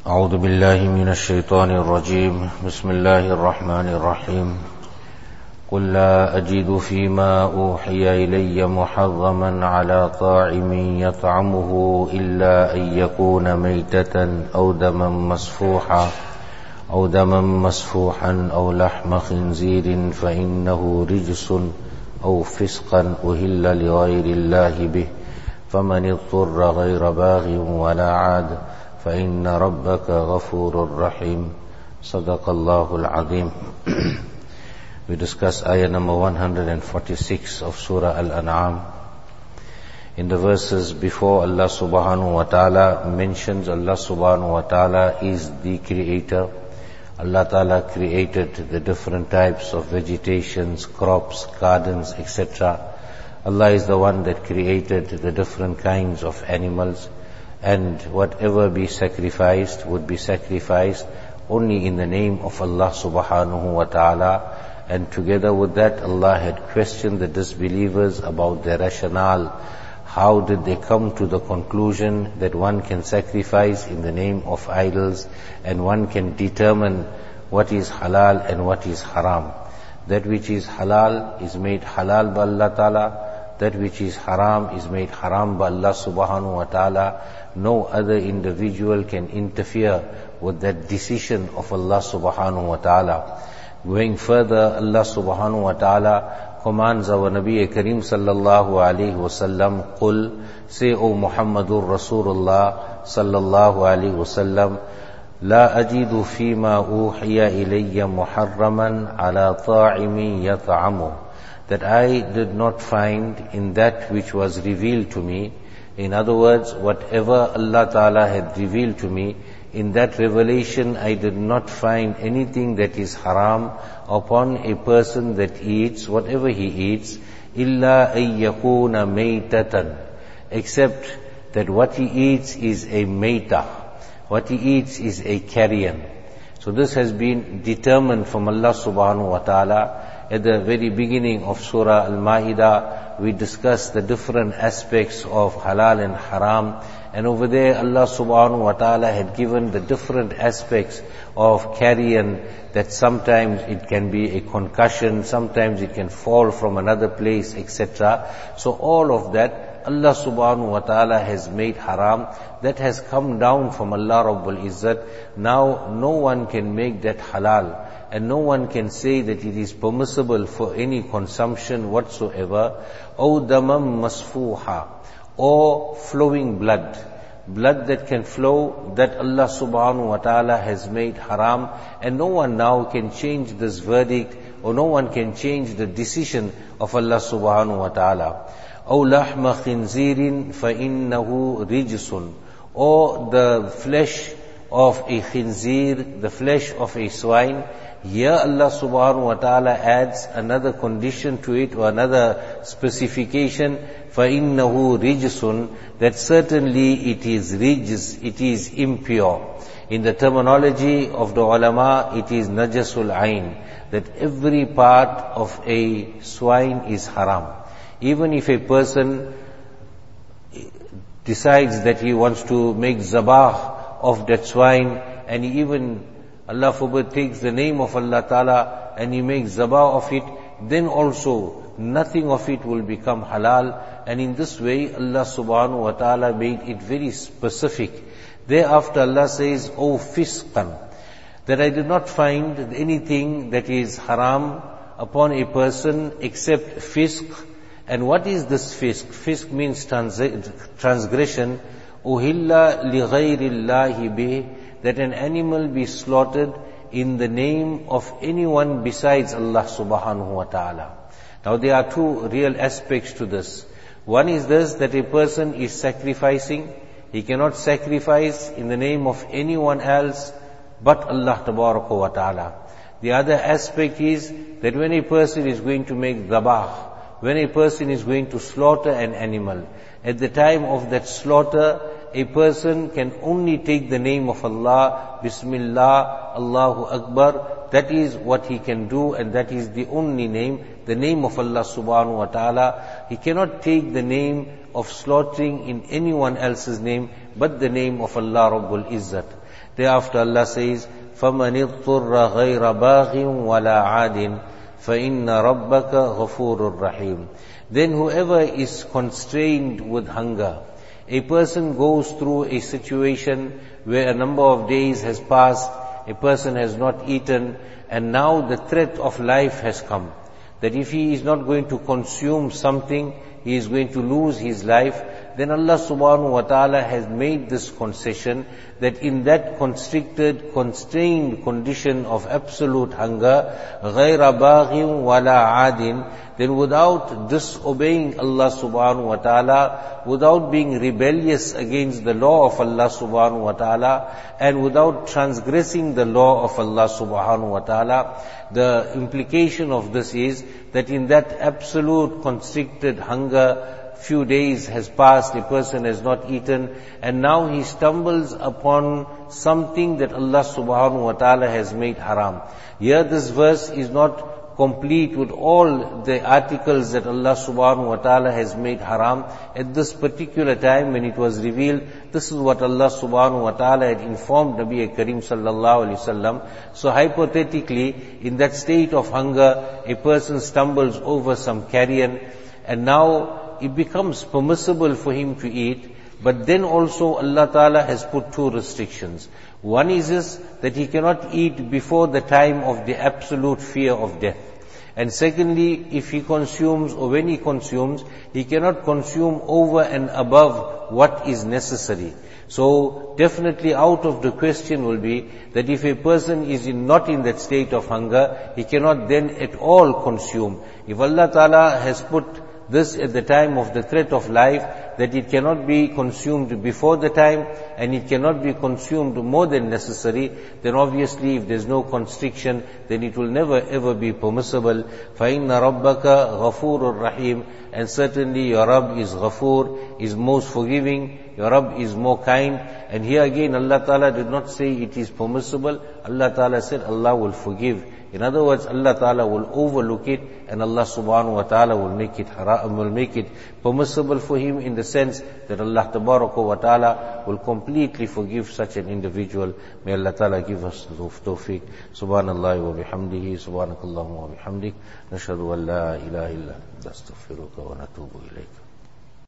أعوذ بالله من الشيطان الرجيم بسم الله الرحمن الرحيم قل لا أجد فيما أوحي إلي محرما على طاعم يطعمه إلا أن يكون ميتة أو دما مسفوحا أو لحم خنزير فإنه رجس أو فسقا أهل لغير الله به فمن اضطر غير باغ ولا عاد فإن ربك غفور رحيم. صدق الله العظيم. We discuss ayah number 146 of Surah Al-An'am. In the verses before, Allah subhanahu wa ta'ala mentions Allah subhanahu wa ta'ala is the creator. Allah ta'ala created the different types of vegetations, crops, gardens, etc. Allah is the one that created the different kinds of animals, and whatever be sacrificed would be sacrificed only in the name of Allah subhanahu wa ta'ala. And together with that, Allah had questioned the disbelievers about their rationale. How did they come to the conclusion that one can sacrifice in the name of idols and one can determine what is halal and what is haram? That which is halal is made halal by Allah ta'ala. That which is haram is made haram by Allah subhanahu wa ta'ala. No other individual can interfere with that decision of Allah subhanahu wa ta'ala. Going further, Allah subhanahu wa ta'ala commands our Nabi Kareem sallallahu alayhi wa sallam, Qul, say, O Muhammadur Rasulullah sallallahu alayhi wa sallam, La ajidu fima uhiya ilayya muharraman ala ta'imin yat'amu. That I did not find in that which was revealed to me. In other words, whatever Allah Ta'ala had revealed to me, in that revelation I did not find anything that is haram upon a person that eats whatever he eats, illa ay yakuna maytatan, except that what he eats is a mayta, what he eats is a carrion. So this has been determined from Allah subhanahu wa ta'ala. At the very beginning of Surah Al-Ma'idah, we discussed the different aspects of halal and haram. And over there, Allah subhanahu wa ta'ala had given the different aspects of carrion, that sometimes it can be a concussion, sometimes it can fall from another place, etc. So all of that, Allah subhanahu wa ta'ala has made haram. That has come down from Allah Rabbul Izzat. Now, no one can make that halal. And no one can say that it is permissible for any consumption whatsoever. Aw damam masfuha, or flowing blood. Blood that can flow, that Allah subhanahu wa ta'ala has made haram. And no one now can change this verdict, or no one can change the decision of Allah subhanahu wa ta'ala. Aw lahma khinzirin fa innahu rijsun, or the flesh of a khinzir, the flesh of a swine. Here Allah subhanahu wa ta'ala adds another condition to it, or another specification, فَإِنَّهُ رِجْسٌ, that certainly it is rijs, it is impure. In the terminology of the ulama, it is najasul ayn, that every part of a swine is haram. Even if a person decides that he wants to make zabah of that swine, and he even, Allah forbid, takes the name of Allah Ta'ala and he makes zabah of it, then also nothing of it will become halal. And in this way, Allah subhanahu wa ta'ala made it very specific. Thereafter Allah says, O fisqan, that I did not find anything that is haram upon a person except fisq. And what is this fisq? Fisq means transgression. Uhilla li ghayrillahi bih, that an animal be slaughtered in the name of anyone besides Allah subhanahu wa ta'ala. Now there are two real aspects to this. One is this, that a person is sacrificing. He cannot sacrifice in the name of anyone else but Allah tabaraka wa ta'ala. The other aspect is that when a person is going to make dhabah, when a person is going to slaughter an animal, at the time of that slaughter, a person can only take the name of Allah, Bismillah, Allahu Akbar. That is what he can do, and that is the only name, the name of Allah subhanahu wa ta'ala. He cannot take the name of slaughtering in anyone else's name but the name of Allah Rabbul Izzat. Thereafter Allah says, فَمَنِ اضْطُرَّ غَيْرَ بَاغٍ وَلَا عَادٍ فَإِنَّ رَبَّكَ غَفُورٌ رَحِيمٌ. Then whoever is constrained with hunger, a person goes through a situation where a number of days has passed, a person has not eaten, and now the threat of life has come, that if he is not going to consume something, he is going to lose his life. Then Allah subhanahu wa ta'ala has made this concession that in that constricted, constrained condition of absolute hunger, غَيْرَ بَاغٍ وَلَا عَادٍ, then without disobeying Allah subhanahu wa ta'ala, without being rebellious against the law of Allah subhanahu wa ta'ala, and without transgressing the law of Allah subhanahu wa ta'ala, the implication of this is that in that absolute constricted hunger, few days has passed, a person has not eaten, and now he stumbles upon something that Allah subhanahu wa ta'ala has made haram. Here this verse is not complete with all the articles that Allah subhanahu wa ta'ala has made haram. At this particular time when it was revealed, this is what Allah subhanahu wa ta'ala had informed Nabi Karim sallallahu alaihi wasallam. So hypothetically, in that state of hunger, a person stumbles over some carrion, and now it becomes permissible for him to eat, but then also Allah Ta'ala has put two restrictions. One is this, that he cannot eat before the time of the absolute fear of death. And secondly, if he consumes or when he consumes, he cannot consume over and above what is necessary. So definitely out of the question will be that if a person is not in that state of hunger, he cannot then at all consume. If Allah Ta'ala has put this at the time of the threat of life, that it cannot be consumed before the time and it cannot be consumed more than necessary, then obviously if there is no constriction, then it will never ever be permissible. فَإِنَّ رَبَّكَ غَفُورٌ رَحِيمٌ. And certainly your Rabb is Ghafoor, is most forgiving, your Rabb is more kind. And here again Allah Ta'ala did not say it is permissible, Allah Ta'ala said Allah will forgive. In other words, Allah Ta'ala will overlook it, and Allah Subhanahu wa Ta'ala will make it haram, will make it permissible for him, in the sense that Allah Tabaraka wa Ta'ala will completely forgive such an individual. May Allah Ta'ala give us tawfiq. Subhanallah wa bihamdihi, subhanakallahumma wa bihamdik, nashhadu an la ilaha illa anta, astaghfiruka wa natubu ilayk.